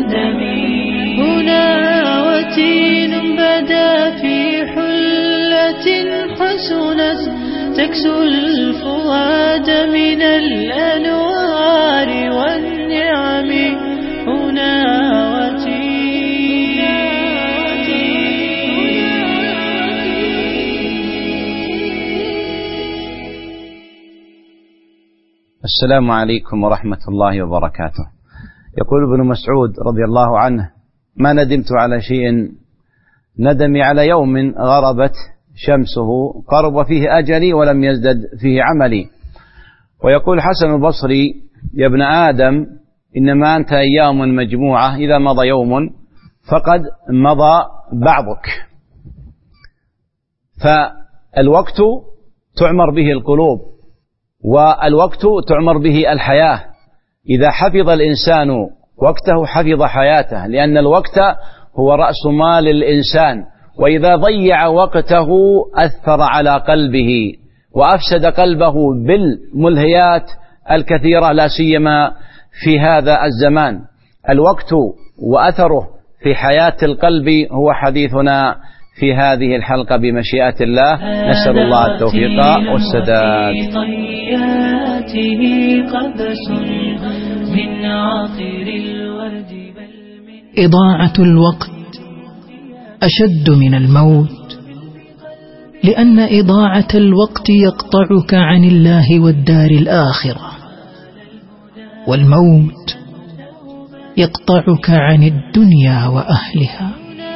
الآدم. هنا وتين بدا في حلة حسنت تكسو الفؤاد من الأنوار والنعم. هنا السلام عليكم ورحمة الله وبركاته. يقول ابن مسعود رضي الله عنه: ما ندمت على شيء ندمي على يوم غربت شمسه قرب فيه أجلي ولم يزدد فيه عملي. ويقول حسن البصري: يا ابن آدم إنما أنت أيام مجموعة، إذا مضى يوم فقد مضى بعضك. فالوقت تعمر به القلوب، والوقت تعمر به الحياة. إذا حفظ الإنسان وقته حفظ حياته، لأن الوقت هو رأس مال الإنسان. وإذا ضيع وقته أثر على قلبه وأفسد قلبه بالملهيات الكثيرة، لا سيما في هذا الزمان. الوقت وأثره في حياة القلب هو حديثنا في هذه الحلقة بمشيئة الله. نسأل الله التوفيق والسداد. إضاعة الوقت أشد من الموت، لأن إضاعة الوقت يقطعك عن الله والدار الآخرة، والموت يقطعك عن الدنيا وأهلها.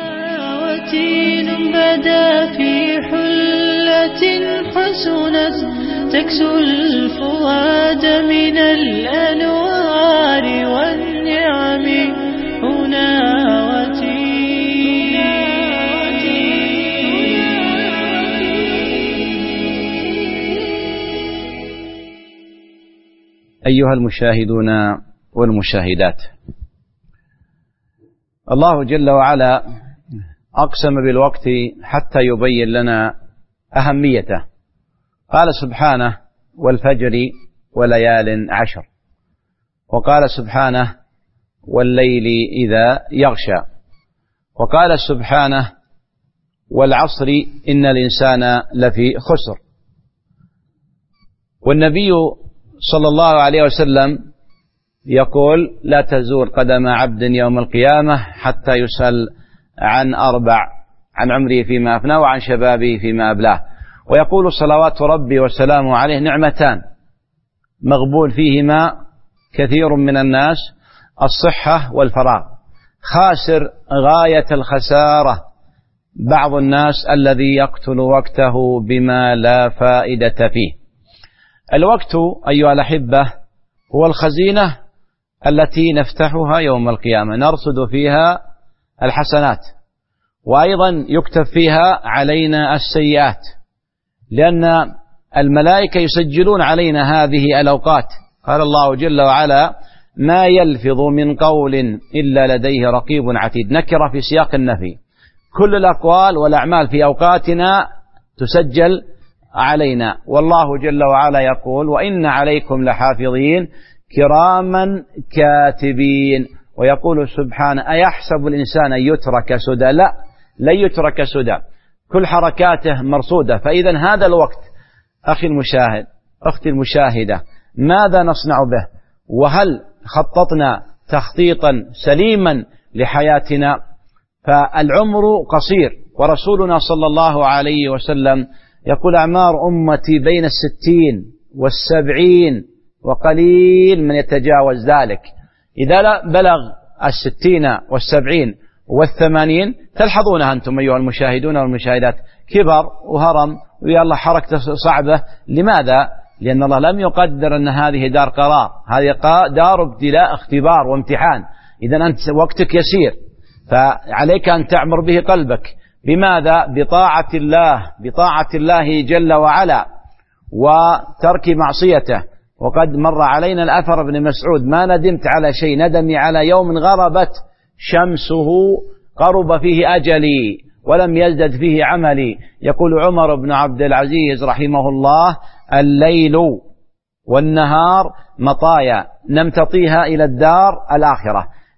بدا في حلة حسنت تكسو الفؤاد من الأنوار والنعم. هنا أيها المشاهدون والمشاهدات، الله جل وعلا أقسم بالوقت حتى يبين لنا أهميته. قال سبحانه: والفجر وليال عشر. وقال سبحانه: والليل إذا يغشى. وقال سبحانه: والعصر إن الإنسان لفي خسر. والنبي صلى الله عليه وسلم يقول: لا تزول قدم عبد يوم القيامة حتى يسأل عن أربع: عن عمره فيما أفناه، وعن شبابه فيما أبلاه. ويقول صلوات ربي وسلامه عليه: نعمتان مغبول فيهما كثير من الناس، الصحة والفراغ. خاسر غاية الخسارة بعض الناس الذي يقتل وقته بما لا فائدة فيه. الوقت أيها الأحبة هو الخزينة التي نفتحها يوم القيامة، نرصد فيها الحسنات، وأيضا يكتب فيها علينا السيئات، لأن الملائكة يسجلون علينا هذه الأوقات. قال الله جل وعلا: ما يلفظ من قول إلا لديه رقيب عتيد. نكرة في سياق النفي. كل الأقوال والأعمال في أوقاتنا تسجل علينا. والله جل وعلا يقول: وإن عليكم لحافظين كراما كاتبين. ويقول سبحانه: أيحسب الإنسان أن يترك سدى؟ لا، لن يترك سدى، كل حركاته مرصودة. فإذا هذا الوقت أخي المشاهد، أختي المشاهدة، ماذا نصنع به؟ وهل خططنا تخطيطا سليما لحياتنا؟ فالعمر قصير، ورسولنا صلى الله عليه وسلم يقول: أعمار أمتي بين 60 و70 وقليل من يتجاوز ذلك. إذا بلغ 60 و70 و80 تلحظونها أنتم أيها المشاهدون والمشاهدات، كبر وهرم ويلا حركة صعبة. لماذا؟ لأن الله لم يقدر أن هذه دار قرار، هذه دار ابتلاء، اختبار وامتحان. إذا أنت وقتك يسير، فعليك أن تعمر به قلبك. بماذا؟ بطاعة الله، بطاعة الله جل وعلا، وترك معصيته. وقد مر علينا الأثر ابن مسعود: ما ندمت على شيء ندمي على يوم غربت شمسه قرب فيه أجلي ولم يزدد فيه عملي. يقول عمر بن عبد العزيز رحمه الله: الليل والنهار مطايا نمتطيها إلى الدار الآخرة.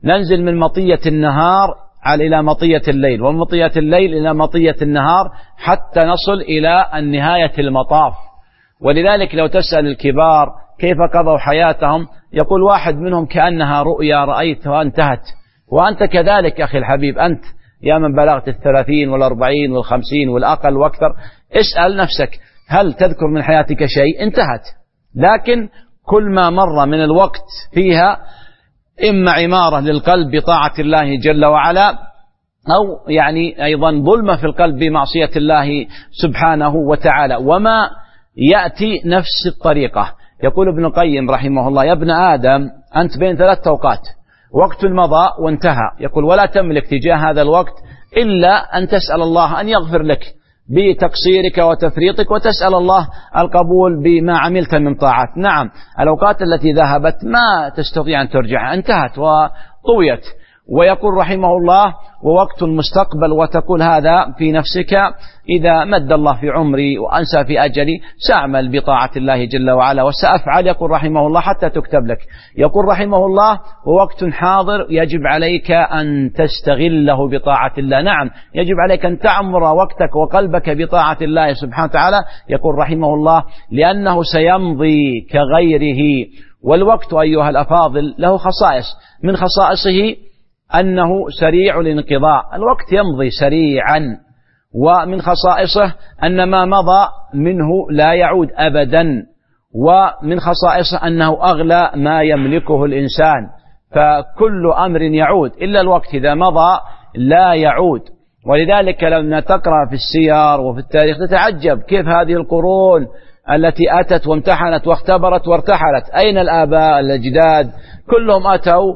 ننزل من مطية النهار إلى مطية الليل، ومن مطية الليل إلى مطية النهار، حتى نصل إلى نهاية المطاف. ولذلك لو تسأل الكبار كيف قضوا حياتهم، يقول واحد منهم كأنها رؤيا رأيتها انتهت. وأنت كذلك أخي الحبيب، أنت يا من بلغت 30 و40 و50 والأقل وأكثر، اسأل نفسك هل تذكر من حياتك شيء؟ انتهت. لكن كل ما مر من الوقت فيها إما عمارة للقلب بطاعة الله جل وعلا، أو يعني أيضا ظلمة في القلب بمعصية الله سبحانه وتعالى. وما يأتي نفس الطريقة. يقول ابن القيم رحمه الله: يا ابن آدم أنت بين 3 أوقات، وقت مضى وانتهى، يقول ولا تملك تجاه هذا الوقت إلا أن تسأل الله أن يغفر لك بتقصيرك وتفريطك، وتسأل الله القبول بما عملت من طاعات. نعم، الأوقات التي ذهبت ما تستطيع أن ترجع، انتهت وطويت. ويقول رحمه الله: ووقت المستقبل، وتقول هذا في نفسك إذا مد الله في عمري وأنسى في أجلي سأعمل بطاعة الله جل وعلا وسأفعل. يقول رحمه الله: حتى تكتب لك. يقول رحمه الله: ووقت حاضر يجب عليك أن تستغله بطاعة الله. نعم، يجب عليك أن تعمر وقتك وقلبك بطاعة الله سبحانه وتعالى. يقول رحمه الله: لأنه سيمضي كغيره. والوقت أيها الأفاضل له خصائص، من خصائصه أنه سريع الانقضاء، الوقت يمضي سريعا. ومن خصائصه أن ما مضى منه لا يعود أبدا. ومن خصائصه أنه أغلى ما يملكه الإنسان، فكل أمر يعود إلا الوقت إذا مضى لا يعود. ولذلك لما تقرأ في السير وفي التاريخ تتعجب كيف هذه القرون التي أتت وامتحنت واختبرت وارتحلت، أين الآباء الأجداد؟ كلهم أتوا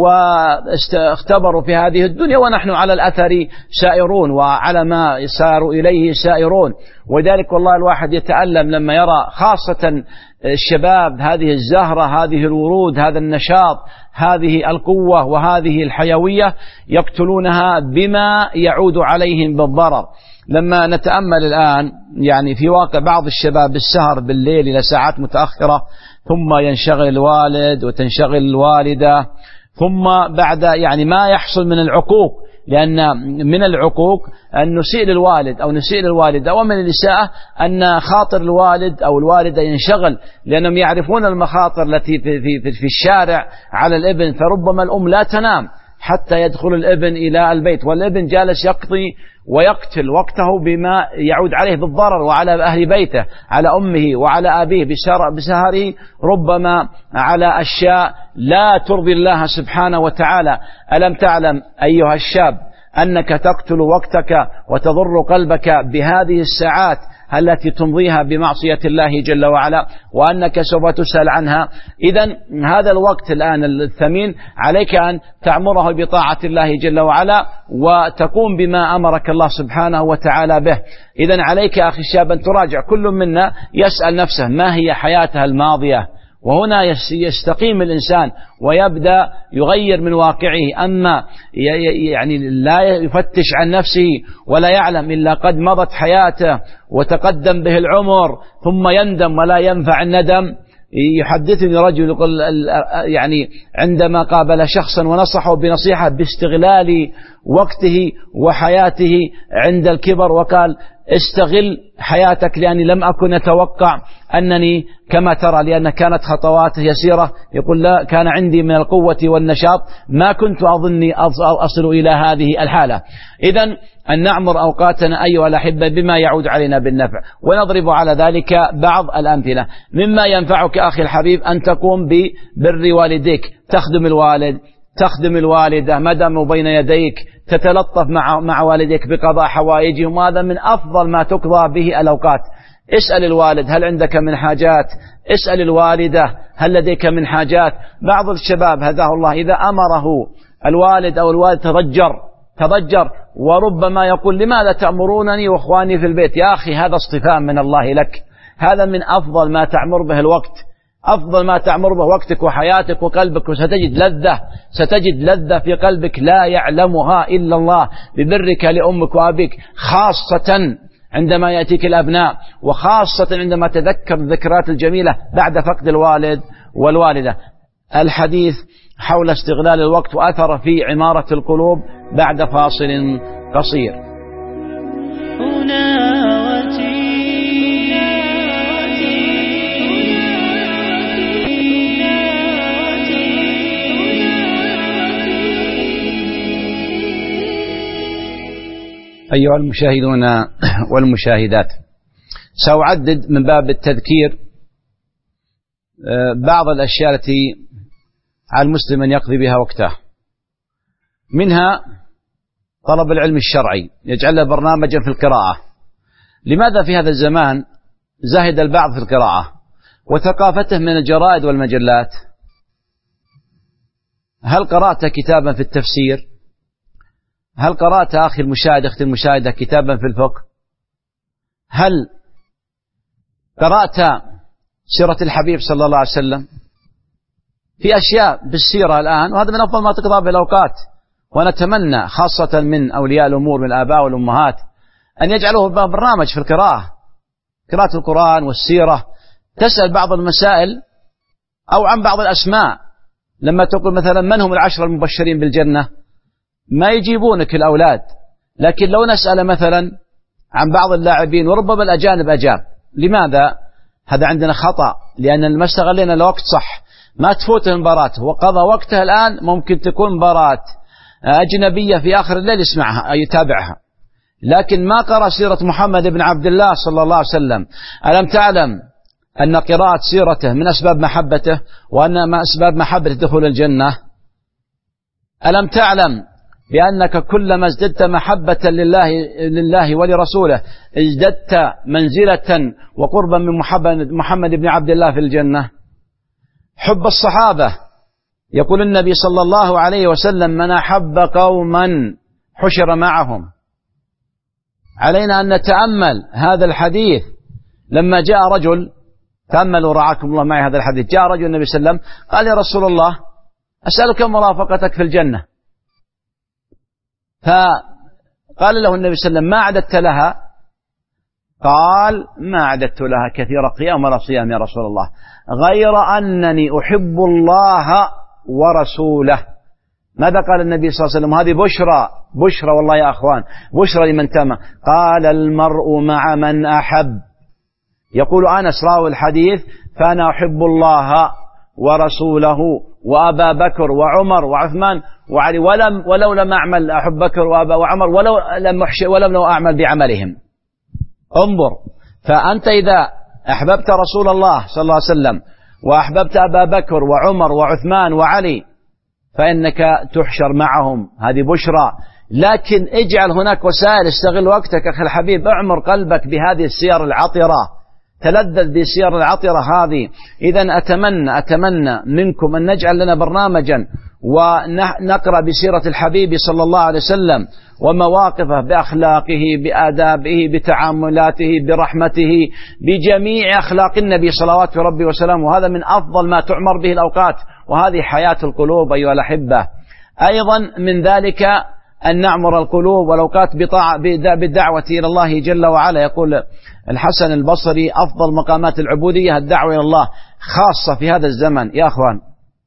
واختبروا في هذه الدنيا، ونحن على الأثر سائرون وعلى ما ساروا إليه سائرون. ولذلك والله الواحد يتألم لما يرى خاصة الشباب، هذه الزهرة، هذه الورود، هذا النشاط، هذه القوة وهذه الحيوية، يقتلونها بما يعود عليهم بالضرر. لما نتأمل الآن يعني في واقع بعض الشباب السهر بالليل إلى ساعات متأخرة، ثم ينشغل الوالد وتنشغل الوالدة، ثم بعد يعني ما يحصل من العقوق، لأن من العقوق أن نسيء للوالد أو نسيء للوالدة، ومن الإساءة أن خاطر الوالد أو الوالدة ينشغل، لأنهم يعرفون المخاطر التي في الشارع على الابن. فربما الأم لا تنام حتى يدخل الابن إلى البيت، والابن جالس يقضي ويقتل وقته بما يعود عليه بالضرر وعلى أهل بيته، على أمه وعلى أبيه بسهره، ربما على أشياء لا ترضي الله سبحانه وتعالى. ألم تعلم أيها الشاب أنك تقتل وقتك وتضر قلبك بهذه الساعات التي تمضيها بمعصية الله جل وعلا، وأنك سوف تسأل عنها؟ إذن هذا الوقت الآن الثمين عليك أن تعمره بطاعة الله جل وعلا، وتقوم بما أمرك الله سبحانه وتعالى به. إذن عليك أخي الشاب أن تراجع، كل منا يسأل نفسه ما هي حياته الماضية، وهنا يستقيم الإنسان ويبدأ يغير من واقعه. أما يعني لا يفتش عن نفسه ولا يعلم إلا قد مضت حياته وتقدم به العمر، ثم يندم ولا ينفع الندم. يحدثني رجل يقول يعني عندما قابل شخصا ونصحه بنصيحة باستغلال وقته وحياته عند الكبر، وقال: استغل حياتك، لأني لم أكن أتوقع أنني كما ترى، لأن كانت خطوات يسيرة. يقول: لا، كان عندي من القوة والنشاط ما كنت أظني أصل إلى هذه الحالة. إذن أن نعمر أوقاتنا أيها الأحبة بما يعود علينا بالنفع. ونضرب على ذلك بعض الأمثلة. مما ينفعك أخي الحبيب أن تقوم ببر والديك، تخدم الوالد، تخدم الوالدة ما داموا بين يديك، تتلطف مع والديك بقضاء حوائجهم، وهذا من أفضل ما تقضى به الأوقات. اسأل الوالد هل عندك من حاجات، اسأل الوالدة هل لديك من حاجات. بعض الشباب هداه الله إذا أمره الوالد أو الوالد تضجر، وربما يقول: لماذا تأمرونني وإخواني في البيت؟ يا أخي هذا اصطفاء من الله لك، هذا من أفضل ما تعمر به الوقت، أفضل ما تعمر به وقتك وحياتك وقلبك، وستجد لذة في قلبك لا يعلمها إلا الله ببرك لأمك وأبيك، خاصة عندما يأتيك الأبناء، وخاصة عندما تذكر الذكريات الجميلة بعد فقد الوالد والوالدة. الحديث حول استغلال الوقت وأثر في عمارة القلوب بعد فاصل قصير. أيها المشاهدون والمشاهدات، سأعدد من باب التذكير بعض الأشياء التي على المسلم أن يقضي بها وقته، منها طلب العلم الشرعي، يجعل له برنامجا في القراءة. لماذا في هذا الزمان زاهد البعض في القراءة وثقافته من الجرائد والمجلات؟ هل قرأت كتابا في التفسير؟ هل قرأت أخي المشاهد أختي المشاهدة كتابا في الفقه؟ هل قرأت سيرة الحبيب صلى الله عليه وسلم؟ في أشياء بالسيرة الآن، وهذا من أفضل ما تقضى بالأوقات، ونتمنى خاصة من أولياء الأمور من الآباء والأمهات أن يجعلوه برنامج في القراءة، قراءة القرآن والسيرة. تسأل بعض المسائل أو عن بعض الأسماء، لما تقول مثلا من هم العشرة المبشرين بالجنة ما يجيبونك الأولاد، لكن لو نسأل مثلا عن بعض اللاعبين وربما الأجانب أجاب. لماذا؟ هذا عندنا خطأ، لأن ما استغلنا الوقت صح، ما تفوت المباراة وقضى وقتها الآن، ممكن تكون مباراة أجنبية في آخر الليل يسمعها أي يتابعها، لكن ما قرأ سيرة محمد بن عبد الله صلى الله عليه وسلم. ألم تعلم أن قراءة سيرته من أسباب محبته، وأن ما أسباب محبته دخول الجنة؟ ألم تعلم بأنك كلما ازددت محبة لله ولرسوله ازددت منزلة وقربا من محمد بن عبد الله في الجنة؟ حب الصحابة، يقول النبي صلى الله عليه وسلم من أحب قوما حشر معهم. علينا أن نتأمل هذا الحديث. لما جاء رجل، تأملوا رعاكم الله معي هذا الحديث، جاء رجل النبي صلى الله عليه وسلم قال يا رسول الله أسألك مرافقتك في الجنة، فقال له النبي صلى الله عليه وسلم ما أعددت لها؟ قال ما أعددت لها كثير قيام ولا صيام يا رسول الله، غير أنني أحب الله ورسوله. ماذا قال النبي صلى الله عليه وسلم؟ هذه بشرى والله يا أخوان، بشرى لمن تم. قال المرء مع من أحب. يقول أنس راوي الحديث فأنا أحب الله ورسوله وأبا بكر وعمر وعثمان وعلي، ولو لم أعمل أحب بكر وعمر ولم لو أعمل بعملهم. انظر، فأنت إذا أحببت رسول الله صلى الله عليه وسلم وأحببت أبا بكر وعمر وعثمان وعلي فإنك تحشر معهم، هذه بشرى. لكن اجعل هناك وسائل، استغل وقتك أخي الحبيب، اعمر قلبك بهذه السير العطرة، تلذذ بالسير العطرة هذه. إذن أتمنى منكم أن نجعل لنا برنامجا ونقرأ بسيرة الحبيب صلى الله عليه وسلم ومواقفه بأخلاقه بآدابه بتعاملاته برحمته بجميع أخلاق النبي صلوات ربي وسلامه. وهذا من أفضل ما تعمر به الأوقات، وهذه حياة القلوب أيها الأحبة. أيضا من ذلك أن نعمر القلوب والأوقات بالدعوة إلى الله جل وعلا. يقول الحسن البصري أفضل مقامات العبودية الدعوة إلى الله، خاصة في هذا الزمن. يا أخوان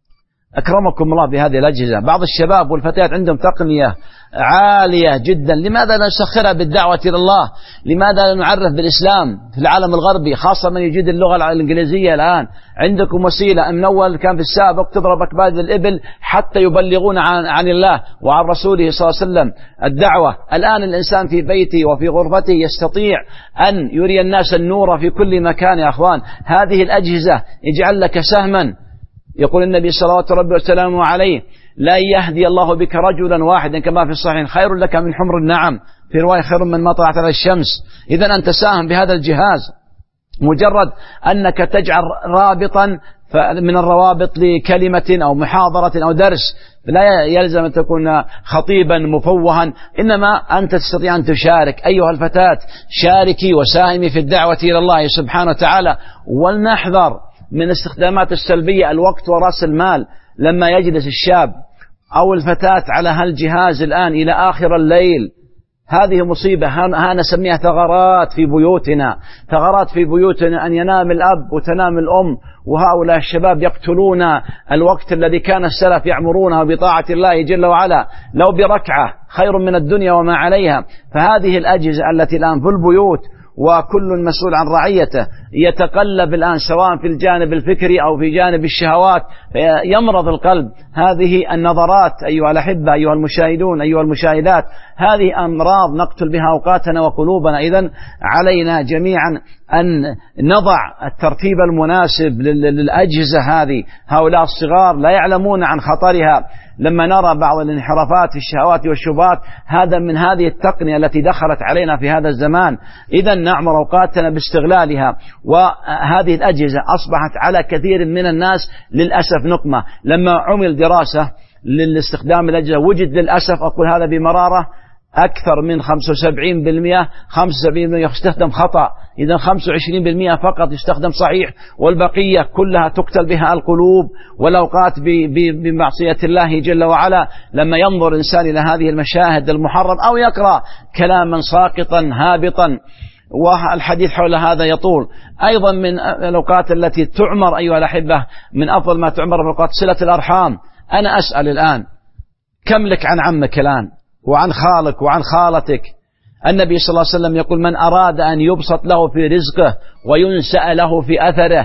أكرمكم الله بهذه الأجهزة، بعض الشباب والفتيات عندهم تقنية عالية جدا، لماذا لا نسخرها بالدعوة إلى الله؟ لماذا لا نعرف بالإسلام في العالم الغربي، خاصة من يجيد اللغة الإنجليزية الآن؟ عندكم وسيلة، من أول كان في السابق تضرب أكباد الإبل حتى يبلغون عن الله وعن رسوله صلى الله عليه وسلم الدعوة. الآن الإنسان في بيته وفي غرفته يستطيع أن يري الناس النور في كل مكان. يا أخوان هذه الأجهزة اجعل لك سهما. يقول النبي صلوات ربي وسلامه عليه لا يهدي الله بك رجلا واحدا كما في الصحيح خير لك من حمر النعم، في رواية خير من ما طلعت على الشمس. إذن أنت ساهم بهذا الجهاز، مجرد أنك تجعل رابطا من الروابط لكلمة أو محاضرة أو درس، لا يلزم أن تكون خطيبا مفوها، إنما أنت تستطيع أن تشارك. أيها الفتاة شاركي وساهمي في الدعوة إلى الله سبحانه وتعالى. ولنحذر من استخدامات السلبية، الوقت ورأس المال. لما يجلس الشاب أو الفتاة على هالجهاز الآن إلى آخر الليل، هذه مصيبة. ها نسميها ثغرات في بيوتنا، ثغرات في بيوتنا، أن ينام الأب وتنام الأم، وهؤلاء الشباب يقتلون الوقت الذي كان السلف يعمرونه بطاعة الله جل وعلا، لو بركعة خير من الدنيا وما عليها. فهذه الأجهزة التي الآن في البيوت وكل مسؤول عن رعيته يتقلب الآن سواء في الجانب الفكري أو في جانب الشهوات، يمرض القلب. هذه النظرات أيها الأحبة، أيها المشاهدون، أيها المشاهدات، هذه أمراض نقتل بها أوقاتنا وقلوبنا. إذن علينا جميعا أن نضع الترتيب المناسب للأجهزة هذه. هؤلاء الصغار لا يعلمون عن خطرها. لما نرى بعض الانحرافات في الشهوات والشبهات، هذا من هذه التقنية التي دخلت علينا في هذا الزمان. إذن نعمر أوقاتنا باستغلالها. وهذه الأجهزة أصبحت على كثير من الناس للأسف نقمة. لما عمل دراسة للاستخدام الأجهزة وجد للأسف، أقول هذا بمرارة، أكثر من 75% يستخدم خطأ. إذا 25% فقط يستخدم صحيح، والبقية كلها تقتل بها القلوب والأوقات بمعصية الله جل وعلا. لما ينظر إنسان إلى هذه المشاهد المحرم أو يقرأ كلاما ساقطا هابطا، والحديث حول هذا يطول. أيضا من الأوقات التي تعمر أيها الأحبة، من أفضل ما تعمر في الأوقات صلة الأرحام. أنا أسأل الآن، كم لك عن عمك الآن وعن خالك وعن خالتك؟ النبي صلى الله عليه وسلم يقول: من أراد أن يبسط له في رزقه وينسأ له في أثره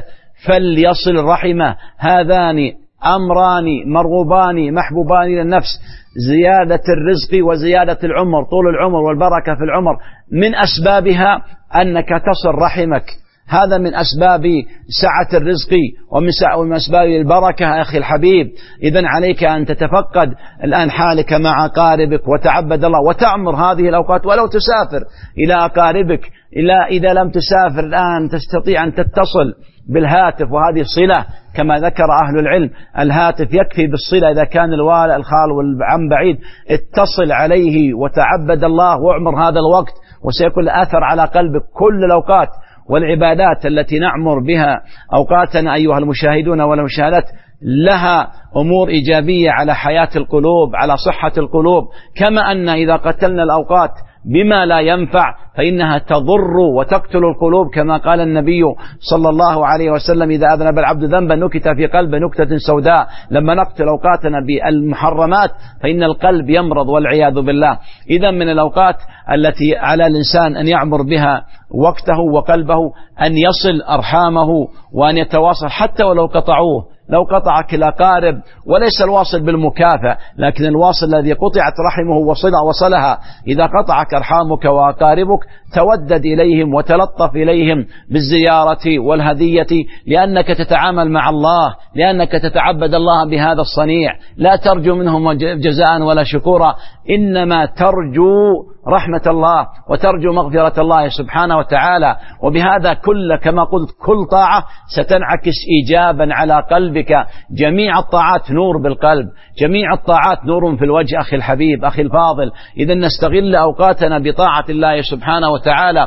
فليصل رحمه. هذان أمران مرغوبان محبوبان للنفس، زيادة الرزق وزيادة العمر، طول العمر والبركة في العمر، من أسبابها أنك تصل رحمك. هذا من أسباب سعة الرزق ومن أسباب البركة أخي الحبيب. إذن عليك أن تتفقد الآن حالك مع أقاربك وتعبد الله وتعمر هذه الأوقات، ولو تسافر إلى أقاربك. إذا لم تسافر الآن تستطيع أن تتصل بالهاتف، وهذه صلة كما ذكر أهل العلم. الهاتف يكفي بالصلة. إذا كان الخال والعم بعيد، اتصل عليه وتعبد الله واعمر هذا الوقت، وسيكون أثر على قلبك. كل الأوقات والعبادات التي نعمر بها أوقاتنا أيها المشاهدون والمشاهدات لها أمور إيجابية على حياة القلوب، على صحة القلوب. كما أن إذا قتلنا الأوقات بما لا ينفع فإنها تضر وتقتل القلوب، كما قال النبي صلى الله عليه وسلم: إذا أذنب العبد ذنبا نكت في قلبه نكتة سوداء. لما نقتل أوقاتنا بالمحرمات فإن القلب يمرض والعياذ بالله. إذا من الأوقات التي على الإنسان أن يعمر بها وقته وقلبه أن يصل أرحامه وأن يتواصل، حتى ولو قطعوه. لو قطعك الأقارب، وليس الواصل بالمكافأة، لكن الواصل الذي قطعت رحمه وصلها. إذا قطعك أرحامك وأقاربك تودد إليهم وتلطف إليهم بالزيارة والهدية، لأنك تتعامل مع الله، لأنك تتعبد الله بهذا الصنيع. لا ترجو منهم جزاء ولا شكورا، إنما ترجو رحمة الله وترجو مغفرة الله سبحانه وتعالى. وبهذا كما قلت كل طاعة ستنعكس إيجابا على قلبك. جميع الطاعات نور بالقلب، جميع الطاعات نور في الوجه أخي الحبيب أخي الفاضل. إذا نستغل أوقاتنا بطاعة الله سبحانه وتعالى.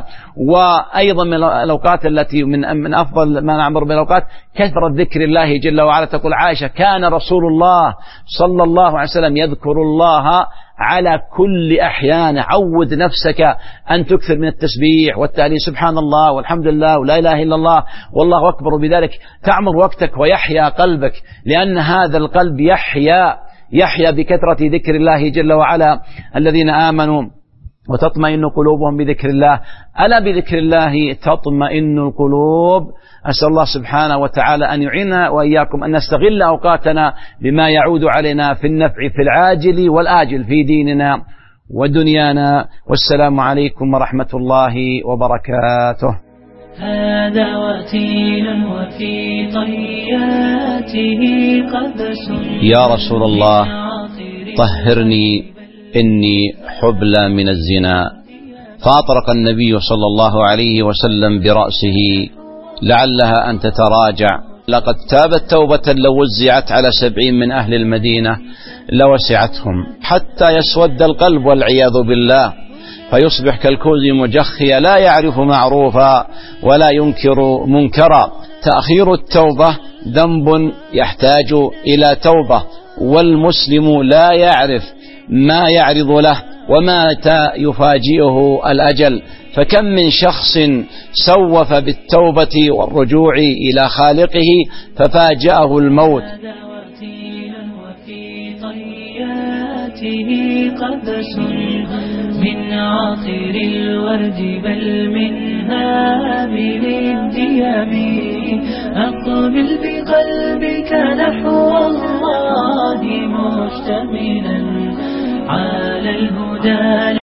وأيضا من الأوقات التي من أفضل ما نعمر بالأوقات كثرة ذكر الله جل وعلا. تقول عائشة: كان رسول الله صلى الله عليه وسلم يذكر الله على كل أحيان. عود نفسك أن تكثر من التسبيح والتهليل، سبحان الله والحمد لله ولا إله إلا الله والله أكبر. بذلك تعمر وقتك ويحيا قلبك، لأن هذا القلب يحيا بكثرة ذكر الله جل وعلا. الذين آمنوا وتطمئن قلوبهم بذكر الله، ألا بذكر الله تطمئن القلوب. أسأل الله سبحانه وتعالى أن يعيننا وإياكم أن نستغل أوقاتنا بما يعود علينا في النفع في العاجل والآجل في ديننا ودنيانا. والسلام عليكم ورحمة الله وبركاته. هذا وتين وفي طياته قبس. يا رسول الله طهرني إني حبلى من الزنا. فأطرق النبي صلى الله عليه وسلم برأسه لعلها أن تتراجع. لقد تابت توبة لو وزعت على 70 من أهل المدينة لوسعتهم، حتى يسود القلب والعياذ بالله، فيصبح كالكوز مجخيا لا يعرف معروفا ولا ينكر منكرا. تأخير التوبة ذنب يحتاج إلى توبة، والمسلم لا يعرف ما يعرض له ومات يفاجئه الأجل. فكم من شخص سوف بالتوبة والرجوع إلى خالقه ففاجأه الموت. قبس من عطر الورد بل من هابل الديم. أقبل بقلبك نحو الله مشتملا على الهدى